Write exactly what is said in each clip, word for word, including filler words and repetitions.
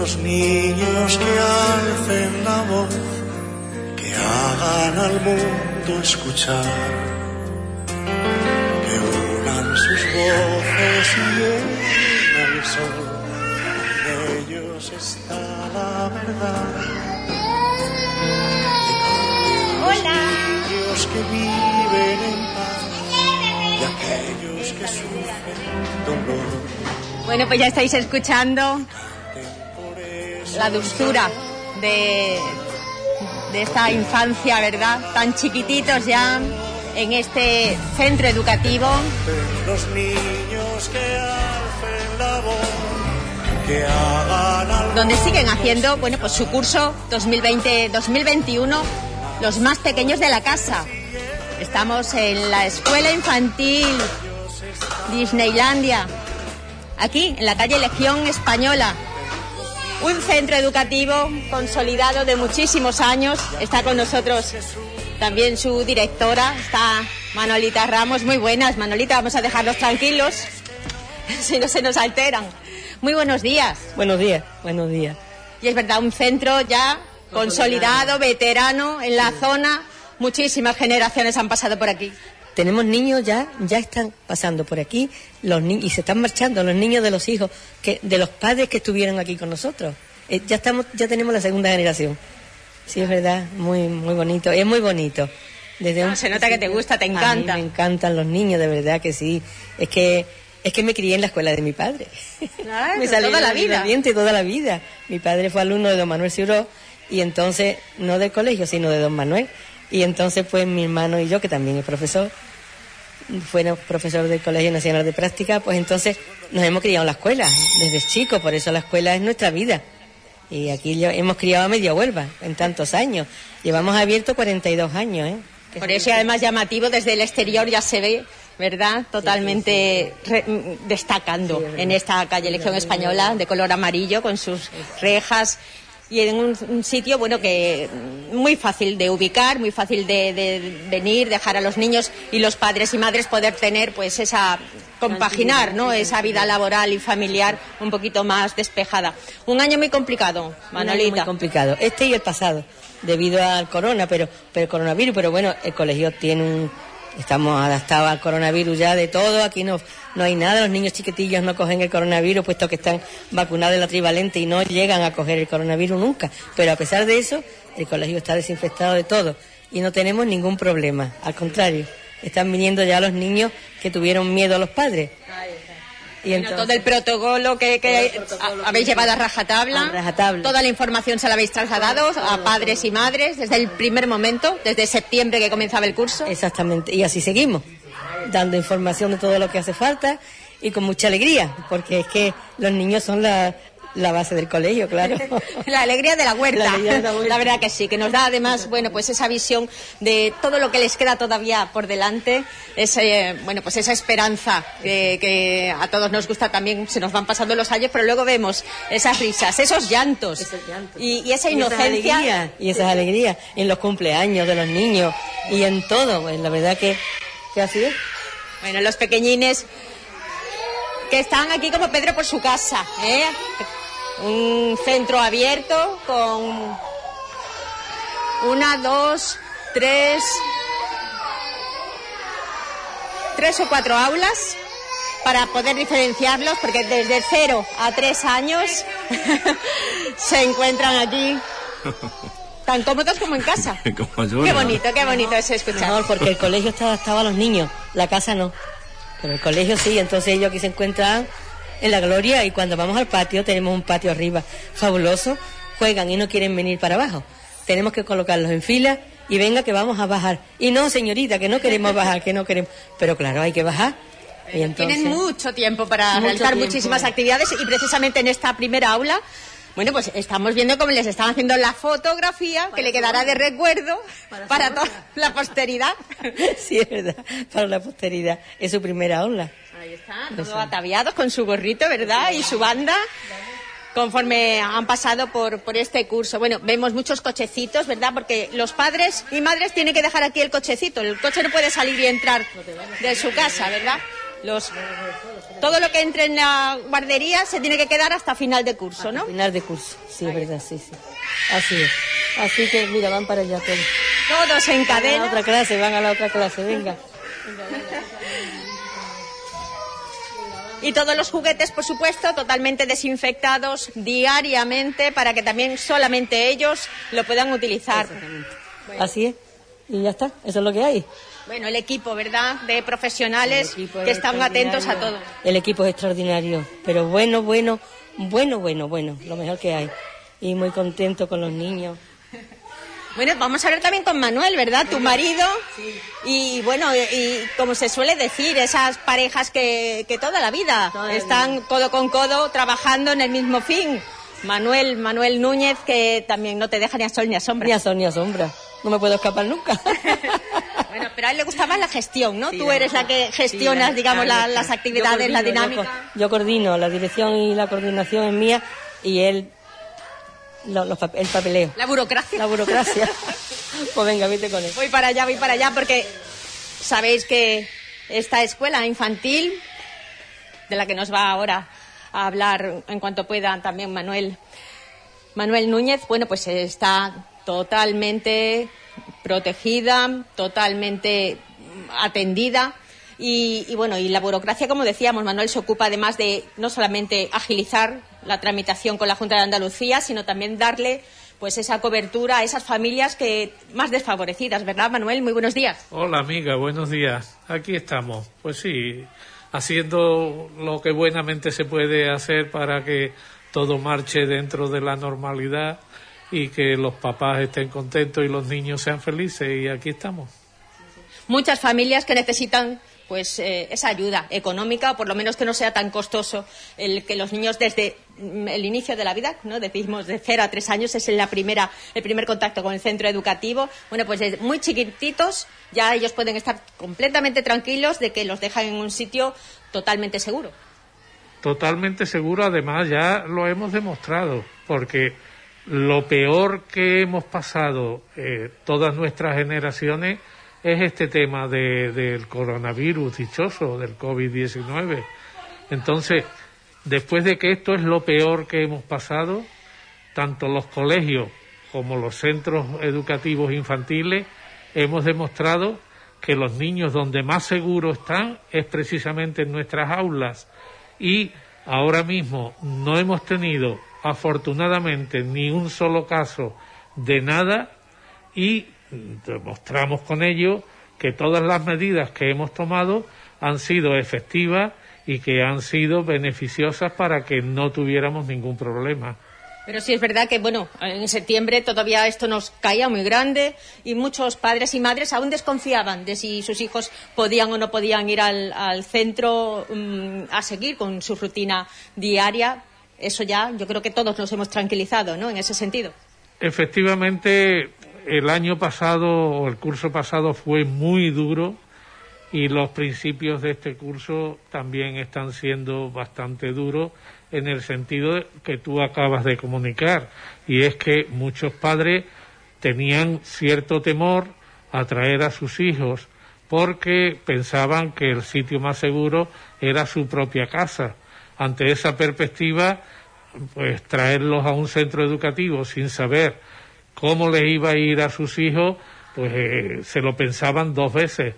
los niños que alcen la voz, que hagan al mundo escuchar, que unan sus voces y en el sol, en ellos está la verdad. Hola. Los que viven en paz y aquellos que sufren dolor. Bueno, pues ya estáis escuchando la dulzura de, de esta infancia, ¿verdad? Tan chiquititos ya en este centro educativo. Los niños que alcen la voz, que hagan donde siguen haciendo, bueno, pues su curso dos mil veinte dos mil veintiuno, los más pequeños de la casa. Estamos en la escuela infantil Disneylandia, aquí en la calle Legión Española. Un centro educativo consolidado de muchísimos años. Está con nosotros también su directora, está Manolita Ramos. Muy buenas, Manolita, vamos a dejarlos tranquilos, si no se nos alteran. Muy buenos días. Buenos días, buenos días. Y es verdad, un centro ya consolidado, veterano en la zona. Muchísimas generaciones han pasado por aquí. Tenemos niños ya, ya están pasando por aquí, los ni- y se están marchando los niños de los hijos, que de los padres que estuvieron aquí con nosotros. Eh, ya estamos, ya tenemos la segunda generación. Sí, es verdad, muy, muy bonito, es muy bonito. Desde No, un se nota que te gusta, te encanta. A mí me encantan los niños, de verdad que sí. Es que, es que me crié en la escuela de mi padre. Claro, me salió toda la vida. Diente, toda la vida. Mi padre fue alumno de don Manuel Ciuró, y entonces, no del colegio, sino de don Manuel. Y entonces, pues, mi hermano y yo, que también es profesor, fuimos profesor del Colegio Nacional de Práctica, pues entonces nos hemos criado en la escuela, desde chicos, por eso la escuela es nuestra vida. Y aquí ya hemos criado a media Huelva, en tantos años. Llevamos abierto cuarenta y dos años, ¿eh? Por eso, y además llamativo, desde el exterior ya se ve, ¿verdad? Totalmente sí, sí, sí. Re- destacando sí, en esta calle Legión Española, de color amarillo, con sus rejas. Y en un, un sitio, bueno, que muy fácil de ubicar, muy fácil de, de venir, dejar a los niños y los padres y madres poder tener, pues, esa, compaginar, ¿no?, esa vida laboral y familiar un poquito más despejada. Un año muy complicado, Manolita. Un año muy complicado, este y el pasado, debido al corona, pero, pero el coronavirus, pero bueno, el colegio tiene un... Estamos adaptados al coronavirus ya de todo, aquí no, no hay nada, los niños chiquitillos no cogen el coronavirus puesto que están vacunados de la trivalente y no llegan a coger el coronavirus nunca, pero a pesar de eso el colegio está desinfectado de todo y no tenemos ningún problema, al contrario, están viniendo ya los niños que tuvieron miedo a los padres. Y entonces, bueno, todo el protocolo que, que el protocolo habéis que llevado a rajatabla, a rajatabla, toda la información se la habéis trasladado a padres y madres desde el primer momento, desde septiembre que comenzaba el curso. Exactamente, y así seguimos, dando información de todo lo que hace falta y con mucha alegría, porque es que los niños son la, la base del colegio, claro. La alegría de la huerta. La alegría de la huerta. La verdad que sí, que nos da además, bueno, pues esa visión de todo lo que les queda todavía por delante, ese, bueno, pues esa esperanza que, que a todos nos gusta también, se nos van pasando los años, pero luego vemos esas risas, esos llantos, esos llantos. Y, y esa inocencia. Y esas alegrías, y esas alegrías en los cumpleaños de los niños y en todo, pues la verdad que, que así es. Bueno, los pequeñines que están aquí como Pedro por su casa, ¿eh? Un centro abierto con una, dos, tres, tres o cuatro aulas para poder diferenciarlos, porque desde cero a tres años se encuentran aquí tan cómodos como en casa. Como yo, qué ¿no? bonito, qué bonito es escuchar. Mejor, porque el colegio está adaptado a los niños, la casa no, pero el colegio sí, entonces ellos aquí se encuentran en la gloria y cuando vamos al patio, tenemos un patio arriba fabuloso, juegan y no quieren venir para abajo. Tenemos que colocarlos en fila y venga que vamos a bajar. Y no, señorita, que no queremos bajar, que no queremos. Pero claro, hay que bajar. Y entonces, tienen mucho tiempo para mucho realizar tiempo. muchísimas actividades y precisamente en esta primera aula, bueno, pues estamos viendo cómo les están haciendo la fotografía que le quedará de recuerdo para, para toda la posteridad. Sí, es verdad, para la posteridad. Es su primera aula. Ahí está, todos ataviados con su gorrito, ¿verdad? Y su banda, conforme han pasado por, por este curso. Bueno, vemos muchos cochecitos, ¿verdad? Porque los padres y madres tienen que dejar aquí el cochecito. El coche no puede salir y entrar de su casa, ¿verdad? Los, todo lo que entre en la guardería se tiene que quedar hasta final de curso, ¿no? Hasta final de curso, sí, es verdad, sí, sí. Así es. Así que, mira, van para allá todos. Todos en cadena. Van a la otra clase, van a la otra clase, venga. Y todos los juguetes, por supuesto, totalmente desinfectados diariamente para que también solamente ellos lo puedan utilizar. Bueno. Así es. Y ya está, eso es lo que hay. Bueno, el equipo, ¿verdad?, de profesionales que están atentos a todo. El equipo es extraordinario, pero bueno, bueno, bueno, bueno, bueno, lo mejor que hay. Y muy contento con los niños. Bueno, vamos a hablar también con Manuel, ¿verdad?, tu marido. Sí. Y bueno, y como se suele decir, esas parejas que, que toda la vida toda están la vida. codo con codo trabajando en el mismo fin. Manuel, Manuel Núñez, que también no te deja ni a sol ni a sombra. Ni a sol ni a sombra. No me puedo escapar nunca. Bueno, pero a él le gustaba la gestión, ¿no? Sí, Tú eres la que gestionas, sí, digamos, la, las actividades, coordino, la dinámica. Yo, yo coordino, la dirección y la coordinación es mía y él, lo, lo, el papeleo. La burocracia. La burocracia. Pues venga, vete con él. Voy para allá, voy para allá, porque sabéis que esta escuela infantil, de la que nos va ahora a hablar en cuanto pueda también Manuel, Manuel Núñez, bueno, pues está totalmente protegida, totalmente atendida y, y bueno, y la burocracia, como decíamos, Manuel se ocupa además de no solamente agilizar la tramitación con la Junta de Andalucía, sino también darle pues esa cobertura a esas familias que más desfavorecidas, ¿verdad, Manuel? Muy buenos días. Hola, amiga, buenos días. Aquí estamos. Pues sí, haciendo lo que buenamente se puede hacer para que todo marche dentro de la normalidad y que los papás estén contentos y los niños sean felices, y aquí estamos. Muchas familias que necesitan pues eh, esa ayuda económica, o por lo menos que no sea tan costoso el que los niños desde el inicio de la vida, ¿no?, decimos de cero a tres años, es la primera, el primer contacto con el centro educativo. Bueno, pues desde muy chiquititos ya ellos pueden estar completamente tranquilos de que los dejan en un sitio totalmente seguro. Totalmente seguro, además ya lo hemos demostrado, porque lo peor que hemos pasado eh, todas nuestras generaciones es este tema de, del coronavirus dichoso, del covid diecinueve. Entonces, después de que esto es lo peor que hemos pasado, tanto los colegios como los centros educativos infantiles hemos demostrado que los niños donde más seguros están es precisamente en nuestras aulas, y ahora mismo no hemos tenido afortunadamente ni un solo caso de nada, y demostramos con ello que todas las medidas que hemos tomado han sido efectivas y que han sido beneficiosas para que no tuviéramos ningún problema. Pero sí es verdad que, bueno, en septiembre todavía esto nos caía muy grande y muchos padres y madres aún desconfiaban de si sus hijos podían o no podían ir al, al centro um, a seguir con su rutina diaria. Eso ya, yo creo que todos nos hemos tranquilizado, ¿no?, en ese sentido. Efectivamente, el año pasado o el curso pasado fue muy duro y los principios de este curso también están siendo bastante duros en el sentido que tú acabas de comunicar, y es que muchos padres tenían cierto temor a traer a sus hijos porque pensaban que el sitio más seguro era su propia casa. Ante esa perspectiva, pues traerlos a un centro educativo sin saber cómo les iba a ir a sus hijos, pues eh, se lo pensaban dos veces.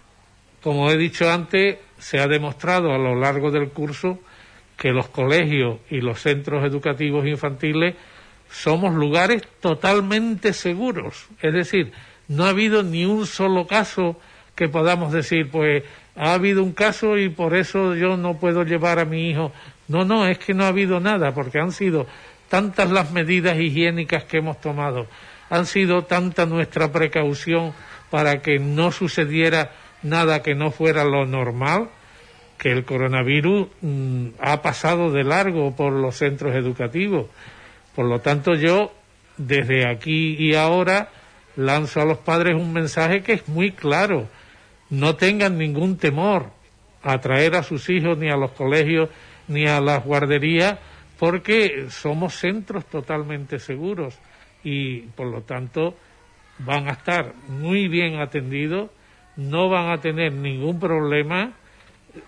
Como he dicho antes, se ha demostrado a lo largo del curso que los colegios y los centros educativos infantiles somos lugares totalmente seguros. Es decir, no ha habido ni un solo caso que podamos decir, pues ha habido un caso y por eso yo no puedo llevar a mi hijo. No, no, es que no ha habido nada, porque han sido tantas las medidas higiénicas que hemos tomado, han sido tanta nuestra precaución para que no sucediera nada que no fuera lo normal, que el coronavirus mmm, ha pasado de largo por los centros educativos. Por lo tanto, yo desde aquí y ahora lanzo a los padres un mensaje que es muy claro: no tengan ningún temor a traer a sus hijos ni a los colegios ni a las guarderías, porque somos centros totalmente seguros y por lo tanto van a estar muy bien atendidos, no van a tener ningún problema.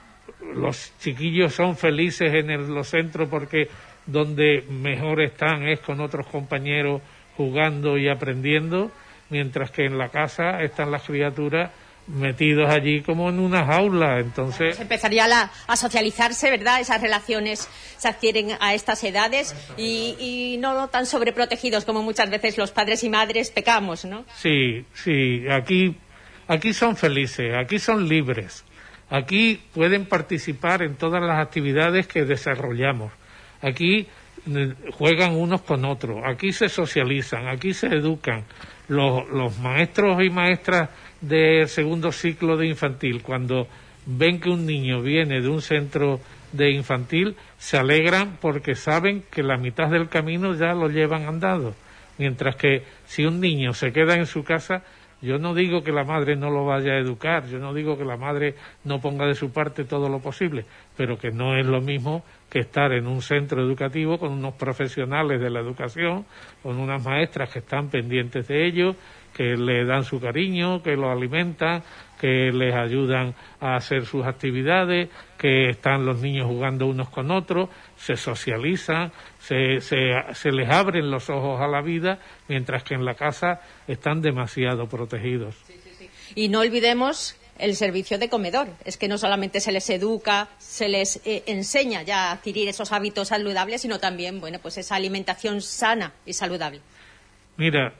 los chiquillos son felices en el, los centros porque donde mejor están es con otros compañeros jugando y aprendiendo, mientras que en la casa están las criaturas metidos allí como en una jaula. Entonces se empezaría la, a socializarse, ¿verdad? Esas relaciones se adquieren a estas edades y, y no tan sobreprotegidos como muchas veces los padres y madres pecamos, ¿no? Sí, sí, aquí, aquí son felices, aquí son libres, aquí pueden participar en todas las actividades que desarrollamos, aquí juegan unos con otros, aquí se socializan, aquí se educan. Los, los maestros y maestras del segundo ciclo de infantil, cuando ven que un niño viene de un centro de infantil, se alegran porque saben que la mitad del camino ya lo llevan andado. Mientras que si un niño se queda en su casa, yo no digo que la madre no lo vaya a educar, yo no digo que la madre no ponga de su parte todo lo posible, pero que no es lo mismo que estar en un centro educativo con unos profesionales de la educación, con unas maestras que están pendientes de ellos, que le dan su cariño, que lo alimentan, que les ayudan a hacer sus actividades, que están los niños jugando unos con otros, se socializan, se, se, se les abren los ojos a la vida, mientras que en la casa están demasiado protegidos. Sí, sí, sí. Y no olvidemos el servicio de comedor. Es que no solamente se les educa, se les eh, enseña ya a adquirir esos hábitos saludables, sino también, bueno, pues esa alimentación sana y saludable. Mira,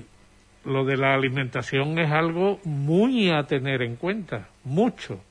lo de la alimentación es algo muy a tener en cuenta, mucho.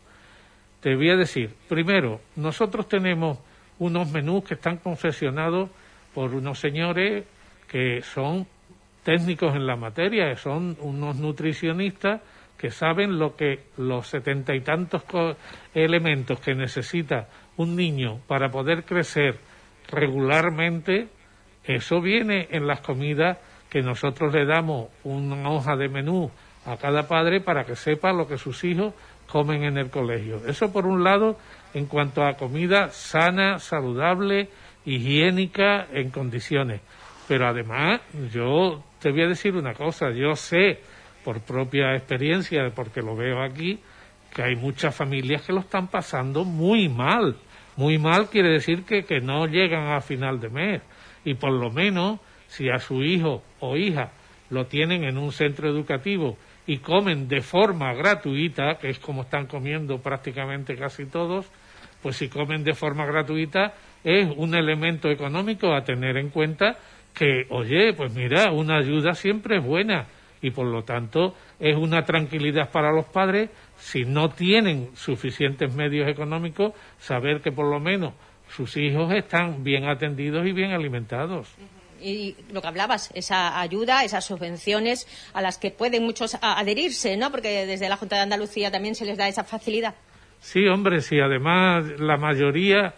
Te voy a decir, primero, nosotros tenemos unos menús que están confeccionados por unos señores que son técnicos en la materia, que son unos nutricionistas que saben lo que los setenta y tantos elementos que necesita un niño para poder crecer regularmente. Eso viene en las comidas que nosotros le damos una hoja de menú a cada padre para que sepa lo que sus hijos comen en el colegio. Eso por un lado en cuanto a comida sana, saludable, higiénica, en condiciones. Pero además yo te voy a decir una cosa, yo sé por propia experiencia, porque lo veo aquí, que hay muchas familias que lo están pasando muy mal. Muy mal quiere decir que, que no llegan a final de mes. Y por lo menos, si a su hijo o hija lo tienen en un centro educativo y comen de forma gratuita, que es como están comiendo prácticamente casi todos, pues si comen de forma gratuita es un elemento económico a tener en cuenta que, oye, pues mira, una ayuda siempre es buena. Y por lo tanto es una tranquilidad para los padres, si no tienen suficientes medios económicos, saber que por lo menos sus hijos están bien atendidos y bien alimentados. Y lo que hablabas, esa ayuda, esas subvenciones a las que pueden muchos adherirse, ¿no? Porque desde la Junta de Andalucía también se les da esa facilidad. Sí, hombre, sí, además la mayoría,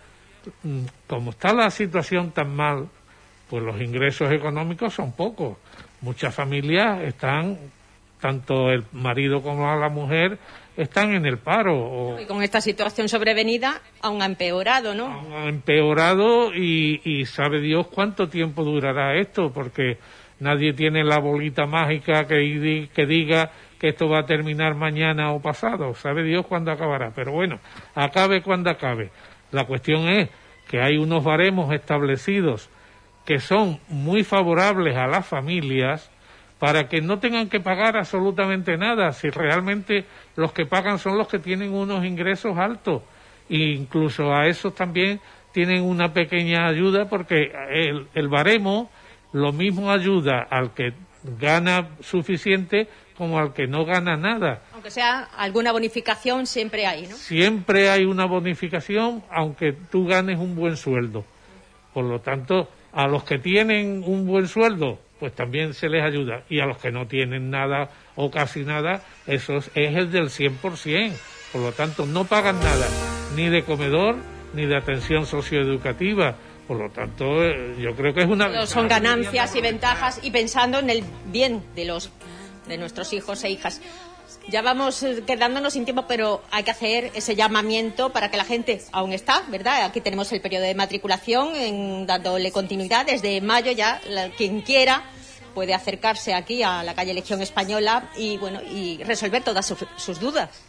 como está la situación tan mal, pues los ingresos económicos son pocos. Muchas familias están, tanto el marido como la mujer, están en el paro. O, y con esta situación sobrevenida aún ha empeorado, ¿no? Aún ha empeorado y, y sabe Dios cuánto tiempo durará esto, porque nadie tiene la bolita mágica que, que diga que esto va a terminar mañana o pasado. Sabe Dios cuándo acabará. Pero bueno, acabe cuando acabe. La cuestión es que hay unos baremos establecidos que son muy favorables a las familias para que no tengan que pagar absolutamente nada, si realmente los que pagan son los que tienen unos ingresos altos, e incluso a esos también tienen una pequeña ayuda, porque el, el baremo lo mismo ayuda al que gana suficiente como al que no gana nada. Aunque sea alguna bonificación, siempre hay, ¿no? Siempre hay una bonificación, aunque tú ganes un buen sueldo. Por lo tanto, a los que tienen un buen sueldo, pues también se les ayuda. Y a los que no tienen nada o casi nada, eso es el del cien por ciento. Por lo tanto, no pagan nada, ni de comedor, ni de atención socioeducativa. Por lo tanto, yo creo que es una... Pero son ganancias y ventajas, y pensando en el bien de los de nuestros hijos e hijas. Ya vamos quedándonos sin tiempo, pero hay que hacer ese llamamiento para que la gente, aún está, ¿verdad? Aquí tenemos el periodo de matriculación, en, dándole continuidad. Desde mayo ya, la, quien quiera puede acercarse aquí a la calle Legión Española y, bueno, y resolver todas su, sus dudas.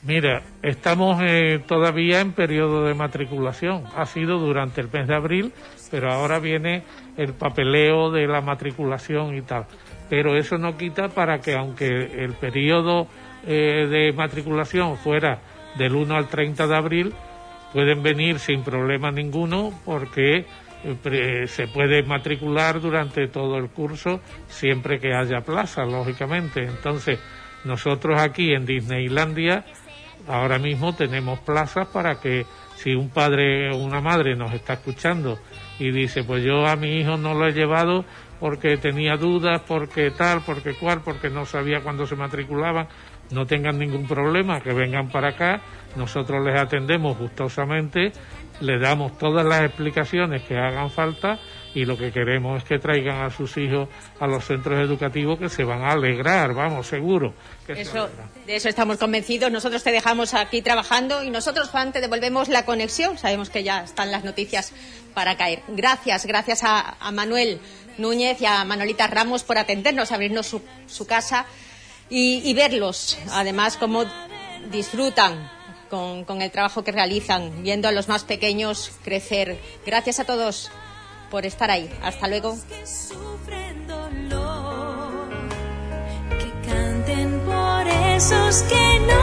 Mira, estamos eh, todavía en periodo de matriculación. Ha sido durante el mes de abril, pero ahora viene el papeleo de la matriculación y tal. Pero eso no quita para que, aunque el periodo eh, de matriculación fuera del uno al treinta de abril, pueden venir sin problema ninguno, porque eh, se puede matricular durante todo el curso, siempre que haya plaza, lógicamente. Entonces, nosotros aquí en Disneylandia ahora mismo tenemos plazas para que, si un padre o una madre nos está escuchando y dice, pues yo a mi hijo no lo he llevado porque tenía dudas, porque tal, porque cual, porque no sabía cuándo se matriculaban, no tengan ningún problema, que vengan para acá, nosotros les atendemos gustosamente, les damos todas las explicaciones que hagan falta, y lo que queremos es que traigan a sus hijos a los centros educativos, que se van a alegrar, vamos, seguro. Que eso, de eso estamos convencidos. Nosotros te dejamos aquí trabajando y nosotros, Juan, te devolvemos la conexión. Sabemos que ya están las noticias para caer. Gracias, gracias a, a Manuel Núñez y a Manolita Ramos por atendernos, abrirnos su, su casa y, y verlos, además, cómo disfrutan con, con el trabajo que realizan, viendo a los más pequeños crecer. Gracias a todos por estar ahí. Hasta luego. Que sufren dolor, que canten por esos que no